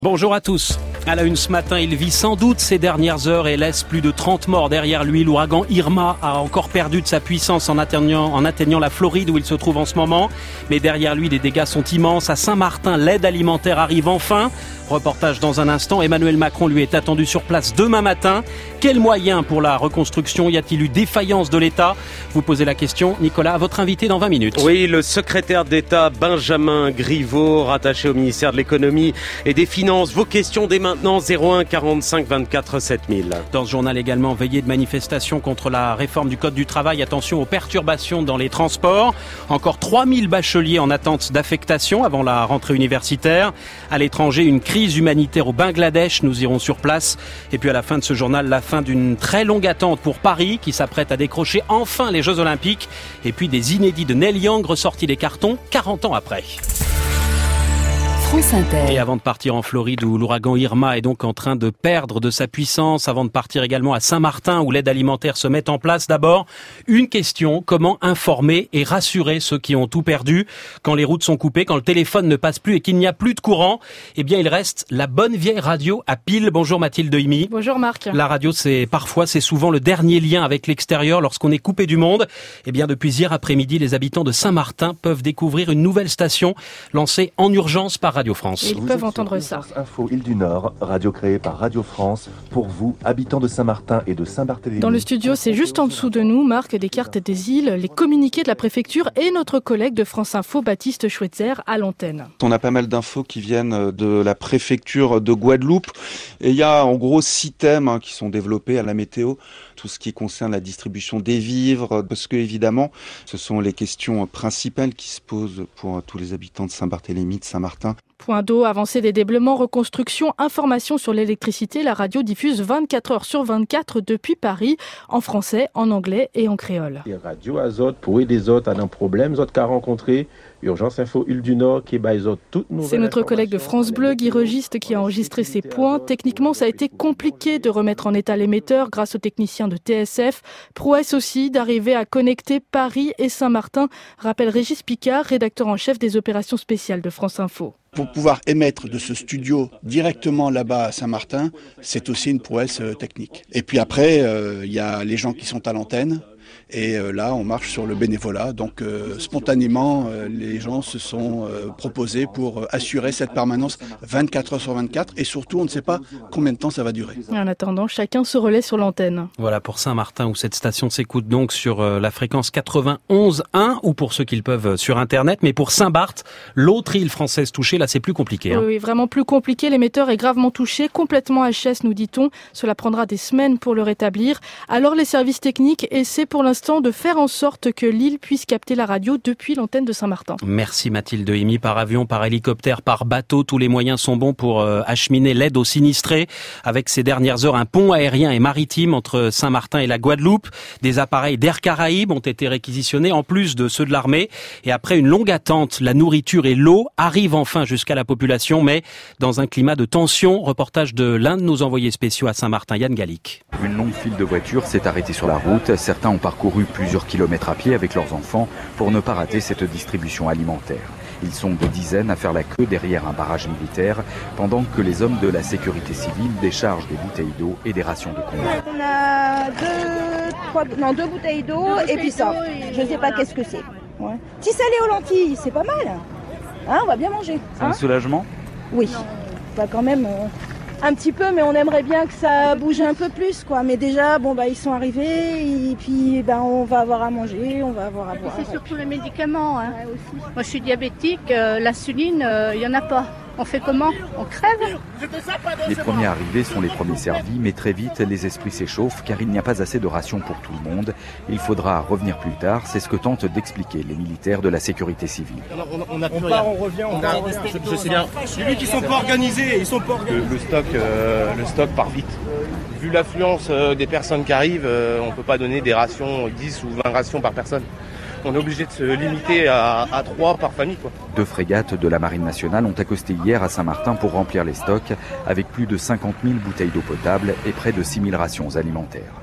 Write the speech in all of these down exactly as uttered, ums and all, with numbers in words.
Bonjour à tous. À la une ce matin, il vit sans doute ces dernières heures et laisse plus de trente morts derrière lui. L'ouragan Irma a encore perdu de sa puissance en atteignant, en atteignant la Floride où il se trouve en ce moment. Mais derrière lui, les dégâts sont immenses. À Saint-Martin, l'aide alimentaire arrive enfin. Reportage dans un instant. Emmanuel Macron lui est attendu sur place demain matin. Quels moyens pour la reconstruction? Y a-t-il eu défaillance de l'État? Vous posez la question, Nicolas, à votre invité dans vingt minutes. Oui, le secrétaire d'État Benjamin Griveaux, rattaché au ministère de l'économie et des finances. Vos questions dès maintenant, zéro un quarante-cinq vingt-quatre sept mille. Dans ce journal également, veillée de manifestation contre la réforme du Code du travail. Attention aux perturbations dans les transports. Encore trois mille bacheliers en attente d'affectation avant la rentrée universitaire. À l'étranger, une crise humanitaire au Bangladesh. Nous irons sur place. Et puis à la fin de ce journal, la fin d'une très longue attente pour Paris qui s'apprête à décrocher enfin les Jeux Olympiques. Et puis des inédits de Neil Young ressortis des cartons quarante ans après. France Inter. Et avant de partir en Floride où l'ouragan Irma est donc en train de perdre de sa puissance, avant de partir également à Saint-Martin où l'aide alimentaire se met en place, d'abord, une question, comment informer et rassurer ceux qui ont tout perdu quand les routes sont coupées, quand le téléphone ne passe plus et qu'il n'y a plus de courant? Eh bien, il reste la bonne vieille radio à pile. Bonjour Mathilde Dehimi. Bonjour Marc. La radio, c'est parfois, c'est souvent le dernier lien avec l'extérieur lorsqu'on est coupé du monde. Eh bien, depuis hier après-midi, les habitants de Saint-Martin peuvent découvrir une nouvelle station lancée en urgence par Radio France. Ils vous peuvent entendre ça. Info Île du Nord, radio créée par Radio France, pour vous, habitants de Saint-Martin et de Saint-Barthélemy. Dans le studio, c'est juste en dessous de nous, Marc, des cartes des îles, les communiqués de la préfecture et notre collègue de France Info, Baptiste Schweitzer, à l'antenne. On a pas mal d'infos qui viennent de la préfecture de Guadeloupe. Et il y a en gros six thèmes hein, qui sont développés à la météo. Tout ce qui concerne la distribution des vivres, parce que évidemment, ce sont les questions principales qui se posent pour tous les habitants de Saint-Barthélemy, de Saint-Martin. Point d'eau, avancée des déblaiements, reconstruction, information sur l'électricité. La radio diffuse vingt-quatre heures sur vingt-quatre depuis Paris, en français, en anglais et en créole. Et Radio Azote pour aider les autres à un problème, les autres qu'à rencontrer. Urgence Info Île du Nord qui est toutes nouvelles. C'est notre collègue de France Bleu, Guy Registe, qui a enregistré ces points. Techniquement, ça a été compliqué de remettre en état l'émetteur grâce aux techniciens de T S F. Prouesse aussi d'arriver à connecter Paris et Saint-Martin, rappelle Régis Picard, rédacteur en chef des opérations spéciales de France Info. Pour pouvoir émettre de ce studio directement là-bas à Saint-Martin, c'est aussi une prouesse euh, technique. Et puis après, il euh, y a les gens qui sont à l'antenne. Et euh, là, on marche sur le bénévolat. Donc, euh, spontanément, euh, les gens se sont euh, proposés pour euh, assurer cette permanence vingt-quatre heures sur vingt-quatre. Et surtout, on ne sait pas combien de temps ça va durer. En attendant, chacun se relaie sur l'antenne. Voilà pour Saint-Martin où cette station s'écoute donc sur euh, la fréquence quatre-vingt-onze un ou pour ceux qui le peuvent sur Internet. Mais pour Saint-Barth, l'autre île française touchée, là, c'est plus compliqué. Hein. Oui, oui, vraiment plus compliqué. L'émetteur est gravement touché, complètement H S, nous dit-on. Cela prendra des semaines pour le rétablir. Alors, les services techniques essaient pour l'instant de faire en sorte que l'île puisse capter la radio depuis l'antenne de Saint-Martin. Merci Mathilde Dehimi. Par avion, par hélicoptère, par bateau, tous les moyens sont bons pour euh, acheminer l'aide aux sinistrés. Avec ces dernières heures, un pont aérien et maritime entre Saint-Martin et la Guadeloupe. Des appareils d'Air Caraïbes ont été réquisitionnés en plus de ceux de l'armée. Et après une longue attente, la nourriture et l'eau arrivent enfin jusqu'à la population, mais dans un climat de tension. Reportage de l'un de nos envoyés spéciaux à Saint-Martin, Yann Gallic. Une longue file de voitures s'est arrêtée sur la route. Certains ont parcouru plusieurs kilomètres à pied avec leurs enfants pour ne pas rater cette distribution alimentaire. Ils sont des dizaines à faire la queue derrière un barrage militaire pendant que les hommes de la sécurité civile déchargent des bouteilles d'eau et des rations de combat. On a deux, trois, non, deux bouteilles d'eau et puis ça. Je ne sais pas qu'est-ce que c'est. Ouais. Petit salé aux lentilles, c'est pas mal. Hein, on va bien manger. C'est hein un soulagement ? Oui. Bah quand même... Euh... Un petit peu, mais on aimerait bien que ça bouge un peu plus, quoi. Mais déjà, bon, bah, ils sont arrivés, et puis, bah, on va avoir à manger, on va avoir à boire. C'est surtout les médicaments, hein. Ouais, aussi. Moi, je suis diabétique, euh, l'insuline, il euh, n'y en a pas. On fait comment? On crève? Les premiers arrivés sont les premiers servis, mais très vite, les esprits s'échauffent, car il n'y a pas assez de rations pour tout le monde. Il faudra revenir plus tard, c'est ce que tentent d'expliquer les militaires de la sécurité civile. Alors, on, on, a on part, on revient, on, on part, je, je sais bien. J'ai vu qu'ils sont pas organisés, ils sont pas organisés. Le, le stock, euh, le stock part vite. Vu l'affluence euh, des personnes qui arrivent, euh, on ne peut pas donner des rations, dix ou vingt rations par personne. On est obligé de se limiter à, à trois par famille, quoi. Deux frégates de la Marine nationale ont accosté hier à Saint-Martin pour remplir les stocks avec plus de cinquante mille bouteilles d'eau potable et près de six mille rations alimentaires.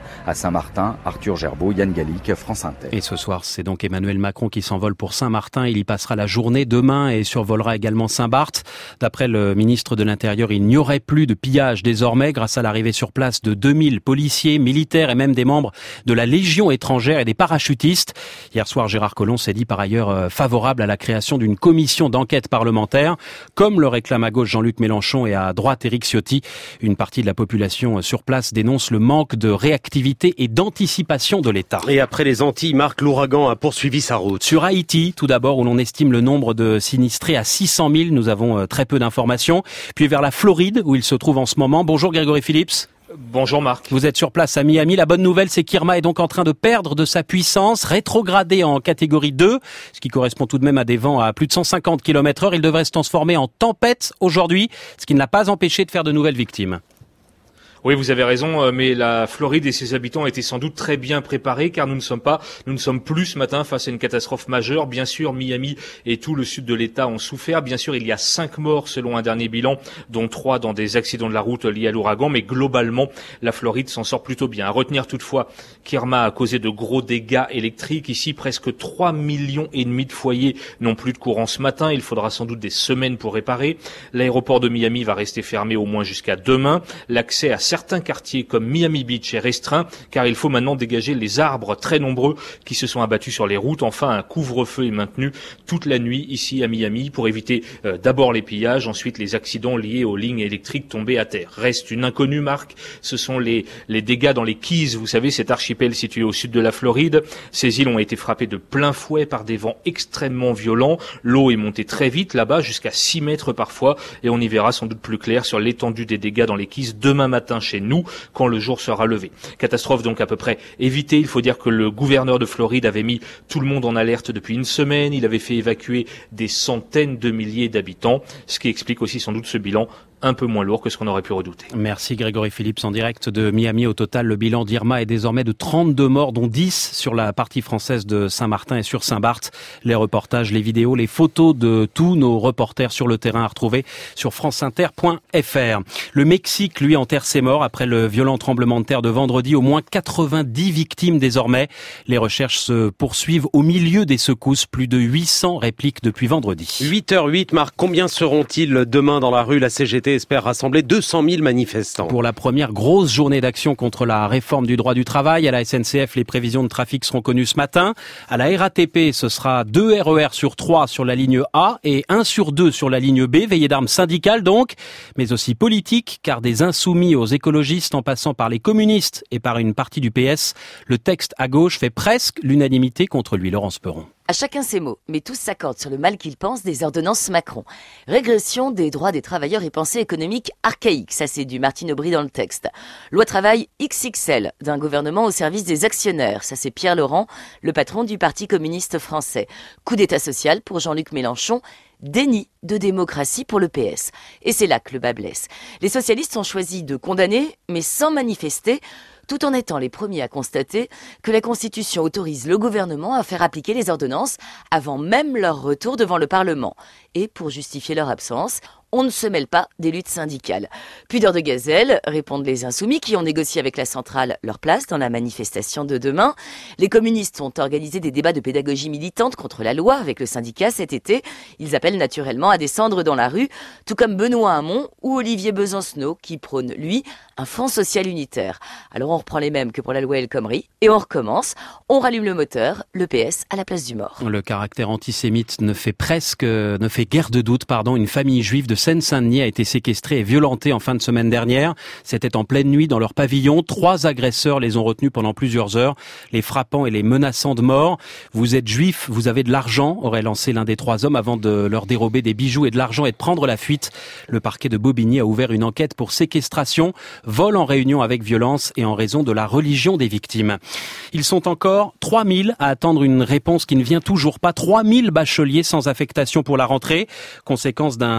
À Saint-Martin, Arthur Gerbeau, Yann Gallic, France Inter. Et ce soir, c'est donc Emmanuel Macron qui s'envole pour Saint-Martin. Il y passera la journée demain et survolera également Saint-Barth. D'après le ministre de l'Intérieur, il n'y aurait plus de pillage désormais grâce à l'arrivée sur place de deux mille policiers, militaires et même des membres de la Légion étrangère et des parachutistes. Hier soir, Gérard Collomb s'est dit par ailleurs favorable à la création d'une commission d'enquête parlementaire, comme le réclame à gauche Jean-Luc Mélenchon et à droite Éric Ciotti. Une partie de la population sur place dénonce le manque de réactivité et d'anticipation de l'État. Et après les Antilles, Marc, l'ouragan a poursuivi sa route. Sur Haïti, tout d'abord, où l'on estime le nombre de sinistrés à six cent mille, nous avons très peu d'informations. Puis vers la Floride, où il se trouve en ce moment. Bonjour Grégory Phillips. Bonjour Marc. Vous êtes sur place à Miami. La bonne nouvelle, c'est qu'Irma est donc en train de perdre de sa puissance, rétrogradée en catégorie deux, ce qui correspond tout de même à des vents à plus de cent cinquante kilomètres heure. Il devrait se transformer en tempête aujourd'hui, ce qui ne l'a pas empêché de faire de nouvelles victimes. Oui, vous avez raison, mais la Floride et ses habitants étaient sans doute très bien préparés, car nous ne sommes pas, nous ne sommes plus ce matin face à une catastrophe majeure. Bien sûr, Miami et tout le sud de l'État ont souffert. Bien sûr, il y a cinq morts selon un dernier bilan, dont trois dans des accidents de la route liés à l'ouragan. Mais globalement, la Floride s'en sort plutôt bien. À retenir toutefois qu'Irma a causé de gros dégâts électriques. Ici, presque trois millions et demi de foyers n'ont plus de courant ce matin. Il faudra sans doute des semaines pour réparer. L'aéroport de Miami va rester fermé au moins jusqu'à demain. L'accès à certains quartiers comme Miami Beach est restreint car il faut maintenant dégager les arbres très nombreux qui se sont abattus sur les routes. Enfin, un couvre-feu est maintenu toute la nuit ici à Miami pour éviter euh, d'abord les pillages, ensuite les accidents liés aux lignes électriques tombées à terre. Reste une inconnue, Marc, ce sont les, les dégâts dans les Keys, vous savez, cet archipel situé au sud de la Floride. Ces îles ont été frappées de plein fouet par des vents extrêmement violents. L'eau est montée très vite là-bas, jusqu'à six mètres parfois, et on y verra sans doute plus clair sur l'étendue des dégâts dans les Keys demain matin chez nous, quand le jour sera levé. Catastrophe donc à peu près évitée. Il faut dire que le gouverneur de Floride avait mis tout le monde en alerte depuis une semaine. Il avait fait évacuer des centaines de milliers d'habitants, ce qui explique aussi sans doute ce bilan un peu moins lourd que ce qu'on aurait pu redouter. Merci Grégory Phillips en direct de Miami. Au total, le bilan d'Irma est désormais de trente-deux morts, dont dix sur la partie française de Saint-Martin et sur Saint-Barth. Les reportages, les vidéos, les photos de tous nos reporters sur le terrain à retrouver sur franceinter point f r. Le Mexique, lui, enterre ses morts après le violent tremblement de terre de vendredi. Au moins quatre-vingt-dix victimes désormais. Les recherches se poursuivent au milieu des secousses. Plus de huit cents répliques depuis vendredi. huit heures huit, Marc, combien seront-ils demain dans la rue? La C G T espère rassembler deux cent mille manifestants. Pour la première grosse journée d'action contre la réforme du droit du travail, à la S N C F, les prévisions de trafic seront connues ce matin. À la R A T P, ce sera deux R E R sur trois sur la ligne A et un sur deux sur la ligne B. Veillée d'armes syndicales donc, mais aussi politique, car des insoumis aux écologistes en passant par les communistes et par une partie du P S, le texte à gauche fait presque l'unanimité contre lui. Laurence Perron. À chacun ses mots, mais tous s'accordent sur le mal qu'ils pensent des ordonnances Macron. Régression des droits des travailleurs et pensée économique archaïque, ça c'est du Martine Aubry dans le texte. Loi travail X X L, d'un gouvernement au service des actionnaires, ça c'est Pierre Laurent, le patron du Parti communiste français. Coup d'état social pour Jean-Luc Mélenchon. Déni de démocratie pour le P S. Et c'est là que le bas blesse. Les socialistes ont choisi de condamner, mais sans manifester, tout en étant les premiers à constater que la Constitution autorise le gouvernement à faire appliquer les ordonnances avant même leur retour devant le Parlement. Et pour justifier leur absence, on ne se mêle pas des luttes syndicales. Pudeur de gazelle, répondent les insoumis qui ont négocié avec la centrale leur place dans la manifestation de demain. Les communistes ont organisé des débats de pédagogie militante contre la loi avec le syndicat cet été. Ils appellent naturellement à descendre dans la rue, tout comme Benoît Hamon ou Olivier Besancenot qui prône, lui, un front social unitaire. Alors on reprend les mêmes que pour la loi El Khomri et on recommence. On rallume le moteur, le P S à la place du mort. Le caractère antisémite ne fait presque, ne fait guère de doute, pardon. Une famille juive de Seine-Saint-Denis a été séquestrée et violentée en fin de semaine dernière. C'était en pleine nuit dans leur pavillon. Trois agresseurs les ont retenus pendant plusieurs heures, les frappant et les menaçant de mort. Vous êtes juif, vous avez de l'argent, aurait lancé l'un des trois hommes avant de leur dérober des bijoux et de l'argent et de prendre la fuite. Le parquet de Bobigny a ouvert une enquête pour séquestration, vol en réunion avec violence et en raison de la religion des victimes. Ils sont encore trois mille à attendre une réponse qui ne vient toujours pas. trois mille bacheliers sans affectation pour la rentrée, conséquence d'un trop-plein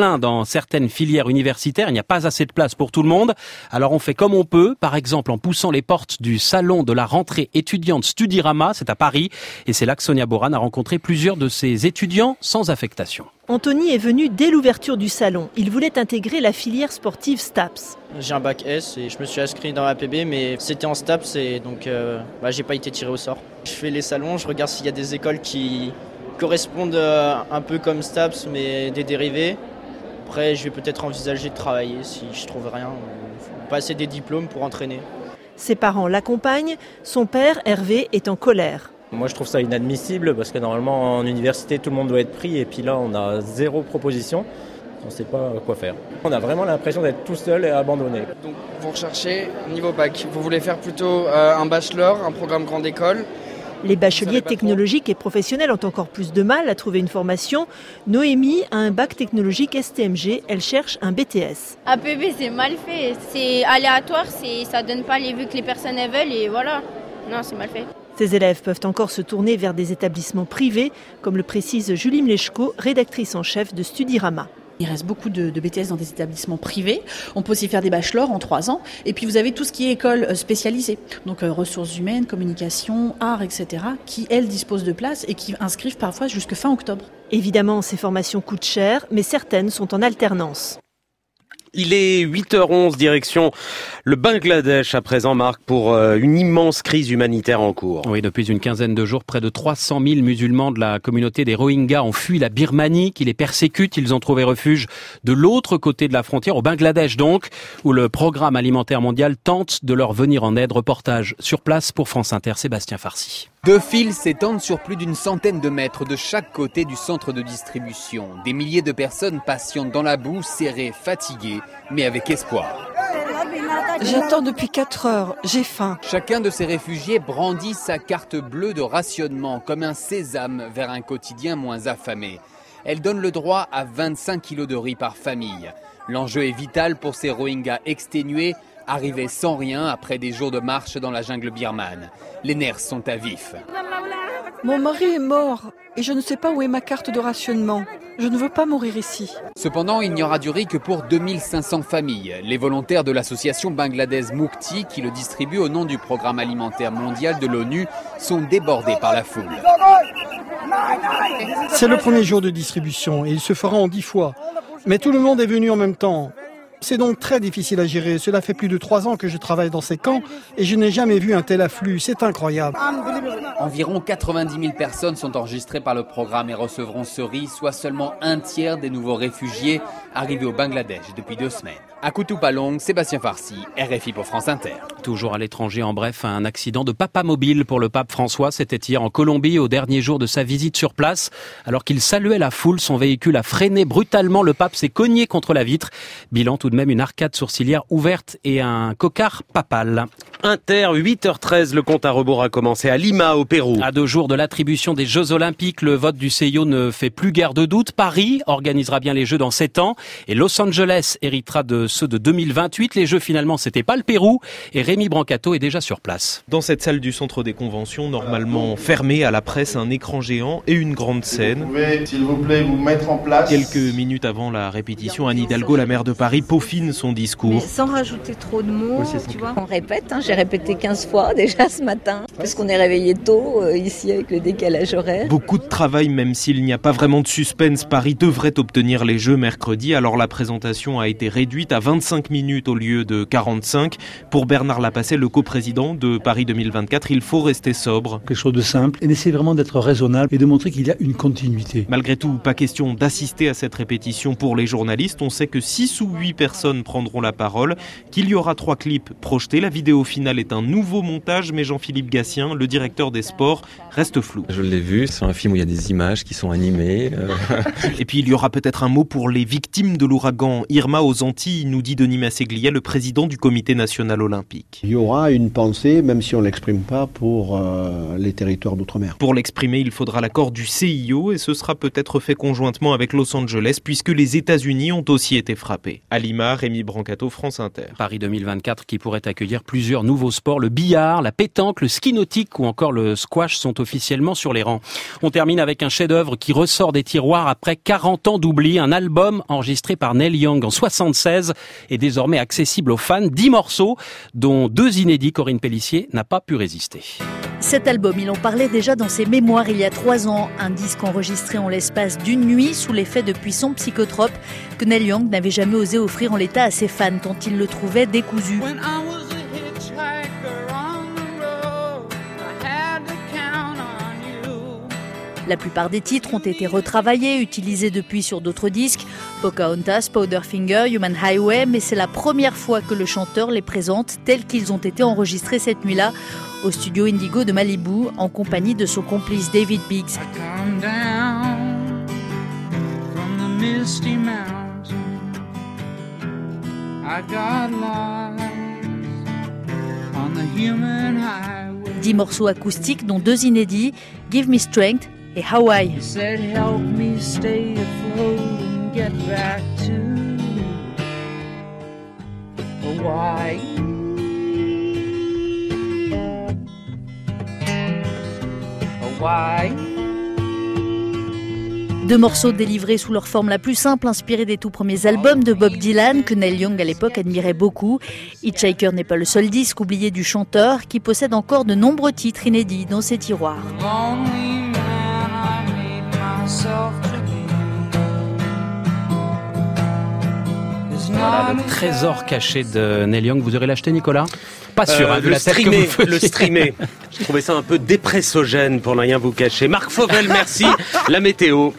plein dans certaines filières universitaires. Il n'y a pas assez de place pour tout le monde. Alors on fait comme on peut, par exemple en poussant les portes du salon de la rentrée étudiante Studirama, c'est à Paris. Et c'est là que Sonia Boran a rencontré plusieurs de ses étudiants sans affectation. Anthony est venu dès l'ouverture du salon. Il voulait intégrer la filière sportive STAPS. J'ai un bac S et je me suis inscrit dans la P B, mais c'était en STAPS et donc euh, bah, j'ai pas été tiré au sort. Je fais les salons, je regarde s'il y a des écoles qui correspondent euh, un peu comme STAPS, mais des dérivés. Après, je vais peut-être envisager de travailler si je trouve rien, ou passer des diplômes pour entraîner. Ses parents l'accompagnent. Son père, Hervé, est en colère. Moi, je trouve ça inadmissible parce que normalement, en université, tout le monde doit être pris et puis là, on a zéro proposition. On ne sait pas quoi faire. On a vraiment l'impression d'être tout seul et abandonné. Donc, vous recherchez niveau bac. Vous voulez faire plutôt euh, un bachelor, un programme grande école. Les bacheliers technologiques et professionnels ont encore plus de mal à trouver une formation. Noémie a un bac technologique S T M G. Elle cherche un B T S. A P B, c'est mal fait. C'est aléatoire. C'est, ça ne donne pas les vues que les personnes elles veulent. Et voilà. Non, c'est mal fait. Ces élèves peuvent encore se tourner vers des établissements privés, comme le précise Julie Mleczko, rédactrice en chef de Studirama. Il reste beaucoup de, de B T S dans des établissements privés. On peut aussi faire des bachelors en trois ans. Et puis vous avez tout ce qui est école spécialisée. Donc euh, ressources humaines, communication, art, et cetera, qui, elles, disposent de places et qui inscrivent parfois jusque fin octobre. Évidemment, ces formations coûtent cher, mais certaines sont en alternance. Il est huit heures onze, direction le Bangladesh à présent, Marc, pour une immense crise humanitaire en cours. Oui, depuis une quinzaine de jours, près de trois cent mille musulmans de la communauté des Rohingyas ont fui la Birmanie, qui les persécute. Ils ont trouvé refuge de l'autre côté de la frontière, au Bangladesh donc, où le Programme alimentaire mondial tente de leur venir en aide. Reportage sur place pour France Inter, Sébastien Farcy. Deux files s'étendent sur plus d'une centaine de mètres de chaque côté du centre de distribution. Des milliers de personnes patientent dans la boue, serrées, fatiguées, mais avec espoir. J'attends depuis quatre heures, j'ai faim. Chacun de ces réfugiés brandit sa carte bleue de rationnement comme un sésame vers un quotidien moins affamé. Elle donne le droit à vingt-cinq kilos de riz par famille. L'enjeu est vital pour ces Rohingyas exténués, arrivés sans rien après des jours de marche dans la jungle birmane. Les nerfs sont à vif. Mon mari est mort et je ne sais pas où est ma carte de rationnement. Je ne veux pas mourir ici. Cependant, il n'y aura du riz que pour deux mille cinq cents familles. Les volontaires de l'association bangladaise Mukti, qui le distribue au nom du Programme alimentaire mondial de l'ONU, sont débordés par la foule. C'est le premier jour de distribution et il se fera en dix fois. Mais tout le monde est venu en même temps. C'est donc très difficile à gérer. Cela fait plus de trois ans que je travaille dans ces camps et je n'ai jamais vu un tel afflux. C'est incroyable. Environ quatre-vingt-dix mille personnes sont enregistrées par le programme et recevront ce riz, soit seulement un tiers des nouveaux réfugiés arrivés au Bangladesh depuis deux semaines. À Kutupalong, Sébastien Farcy, R F I pour France Inter. Toujours à l'étranger, en bref, un accident de papa mobile pour le pape François. C'était hier en Colombie, au dernier jour de sa visite sur place. Alors qu'il saluait la foule, son véhicule a freiné brutalement. Le pape s'est cogné contre la vitre. Bilan tout de même, une arcade sourcilière ouverte et un cocard papal. Inter, huit heures treize, le compte à rebours a commencé à Lima, au Pérou. À deux jours de l'attribution des Jeux Olympiques, le vote du C I O ne fait plus guère de doute. Paris organisera bien les Jeux dans sept ans et Los Angeles héritera de ceux de deux mille vingt-huit. Les Jeux, finalement, c'était pas le Pérou et Rémi Brancato est déjà sur place. Dans cette salle du centre des conventions, normalement fermée à la presse, un écran géant et une grande scène. Vous pouvez, s'il vous plaît, vous mettre en place. Quelques minutes avant la répétition, Anne Hidalgo, la maire de Paris, peaufine son discours. Mais sans rajouter trop de mots, oui, tu vois. On répète, hein, j'ai répété quinze fois déjà ce matin, parce qu'on est réveillé tôt euh, ici avec le décalage horaire. Beaucoup de travail, même s'il n'y a pas vraiment de suspense. Paris devrait obtenir les Jeux mercredi, alors la présentation a été réduite à vingt-cinq minutes au lieu de quarante-cinq. Pour Bernard Lapasset, le coprésident de Paris deux mille vingt-quatre, il faut rester sobre. Quelque chose de simple et d'essayer vraiment d'être raisonnable et de montrer qu'il y a une continuité. Malgré tout, pas question d'assister à cette répétition pour les journalistes. On sait que six ou huit personnes prendront la parole, qu'il y aura trois clips projetés. La vidéo finale est un nouveau montage, mais Jean-Philippe Gatien, le directeur des sports, reste flou. Je l'ai vu, c'est un film où il y a des images qui sont animées. Euh... Et puis il y aura peut-être un mot pour les victimes de l'ouragan Irma aux Antilles, nous dit Denis Masseglia, le président du comité national olympique. Il y aura une pensée, même si on ne l'exprime pas, pour euh, les territoires d'outre-mer. Pour l'exprimer, il faudra l'accord du C I O et ce sera peut-être fait conjointement avec Los Angeles, puisque les États-Unis ont aussi été frappés. À Lima, Rémi Brancato, France Inter. Paris deux mille vingt-quatre qui pourrait accueillir plusieurs plusieurs nouveaux sports. Le billard, la pétanque, le ski nautique ou encore le squash sont officiellement sur les rangs. On termine avec un chef-d'œuvre qui ressort des tiroirs après quarante ans d'oubli. Un album enregistré par Neil Young en soixante-seize est désormais accessible aux fans. Dix morceaux, dont deux inédits. Corinne Pellissier n'a pas pu résister. Cet album, il en parlait déjà dans ses mémoires il y a trois ans. Un disque enregistré en l'espace d'une nuit sous l'effet de puissants psychotropes que Neil Young n'avait jamais osé offrir en l'état à ses fans tant il le trouvait décousu. La plupart des titres ont été retravaillés, utilisés depuis sur d'autres disques, Pocahontas, Powderfinger, Human Highway, mais c'est la première fois que le chanteur les présente tels qu'ils ont été enregistrés cette nuit-là au studio Indigo de Malibu en compagnie de son complice David Biggs. Dix morceaux acoustiques dont deux inédits, Give Me Strength et Hawaii. Deux morceaux délivrés sous leur forme la plus simple, inspirés des tout premiers albums de Bob Dylan que Neil Young à l'époque admirait beaucoup. Hitchhiker n'est pas le seul disque oublié du chanteur qui possède encore de nombreux titres inédits dans ses tiroirs. Voilà le trésor caché de Neil Young. Vous aurez l'acheté, Nicolas ? Pas sûr, euh, hein, vu le la tête streamer, que vous le streamer. Je trouvais ça un peu dépressogène pour ne rien vous cacher. Marc Fauvel, merci. La météo.